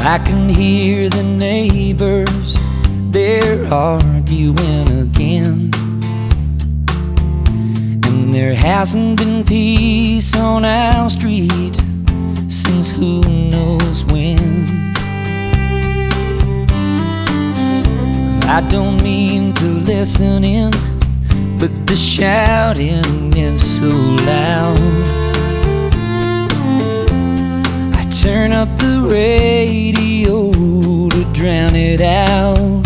I can hear the neighbors, they're arguing again. And there hasn't been peace on our street since who knows when. I don't mean to listen in, but the shouting is so loud. I turn up the radio to drown it out.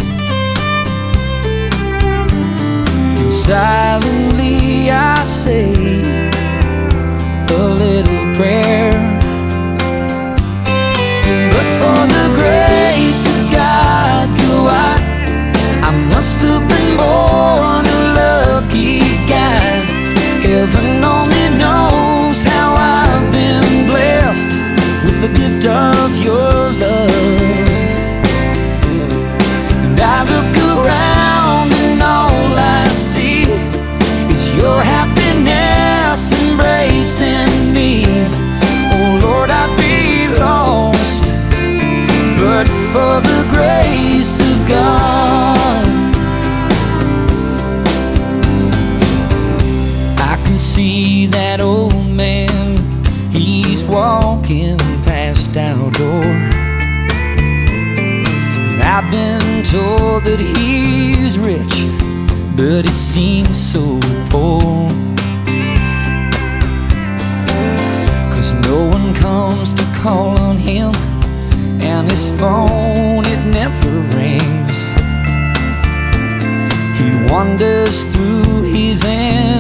And silently I say a little prayer, but for the grace of God, I must have been born a lucky guy. Heaven only knows how I've been blessed with the gift of your love. And I look around and all I see is your happiness embracing me. Oh Lord, I'd be lost but for the grace of God. See that old man, he's walking past our door. And I've been told that he's rich, but he seems so poor. 'Cause no one comes to call on him, and his phone, it never rings. He wanders through his